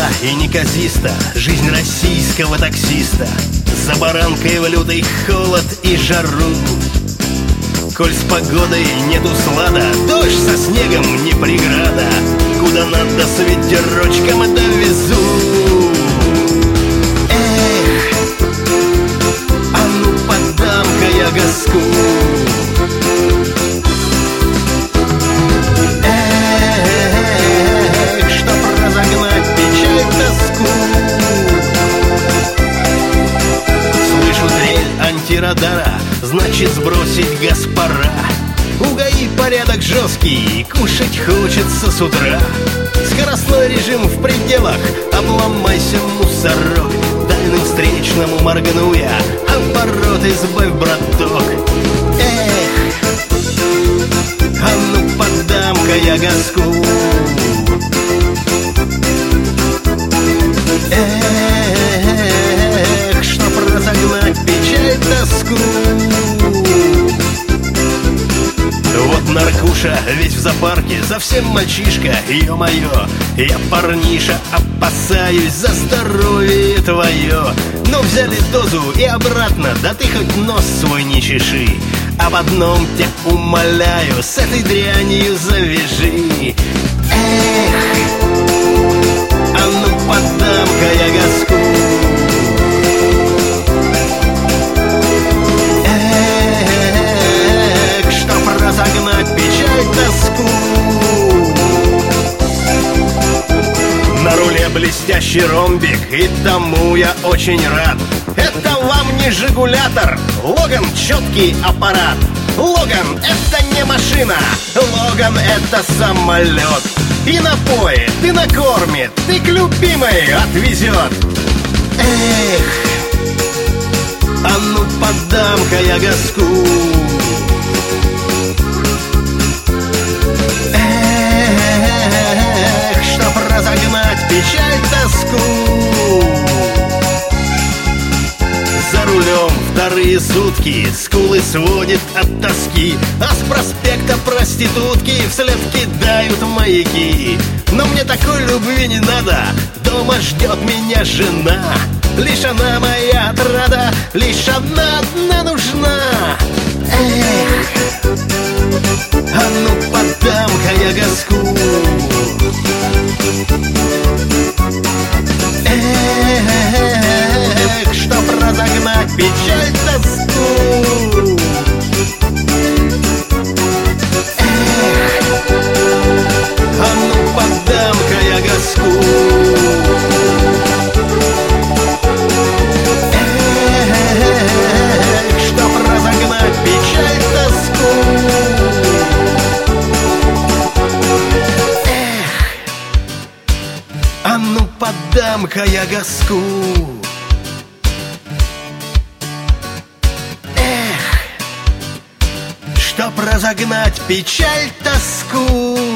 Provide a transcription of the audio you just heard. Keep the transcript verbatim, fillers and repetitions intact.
и неказиста жизнь российского таксиста. За баранкой в лютый холод и жару. Коль с погодой нету слада, дождь со снегом не преграда. Куда надо с ветерочком довезу. Эх, а ну подам-ка я газку. Эх, чтоб разогнать печаль, тоску. Слышу трель антирадара, значит сбросить газ пора. У ГАИ порядок жесткий, кушать хочется с утра. Скоростной режим в пределах, обломайся, мусорок. Дальним встречному моргну я, оборот избавь, браток. Эх, а ну подам-ка я газку. Эх, чтоб разогнать печаль, тоску. Вот наркуша весь в запарке, совсем мальчишка, ё-моё. Я, парниша, опасаюсь за здоровье твое. Но взяли дозу и обратно, да ты хоть нос свой не чеши. Об одном тебя умоляю, с этой дрянью завяжи. Эх, а ну подам-ка я газку. Разогнать печаль, тоску. На руле блестящий ромбик, и тому я очень рад. Это вам не жигулятор, Логан четкий аппарат. Логан это не машина, Логан это самолет. И напоит, и накормит, и к любимой отвезет. Эх, а ну подам-ка я газку. Эх, чтоб разогнать печаль, тоску. За рулем вторые сутки, скулы сводит от тоски. А с проспекта проститутки вслед кидают маяки. Но мне такой любви не надо, дома ждет меня жена. Лишь она моя отрада, лишь одна одна нужна. Эх, а ну подам-ка я газку. Эх, чтоб разогнать печаль, тоску. Эх, а ну подам-ка я газку. Эх, чтоб разогнать печаль, тоску. А ну подам-ка я газку. Эх, чтоб разогнать печаль, тоску.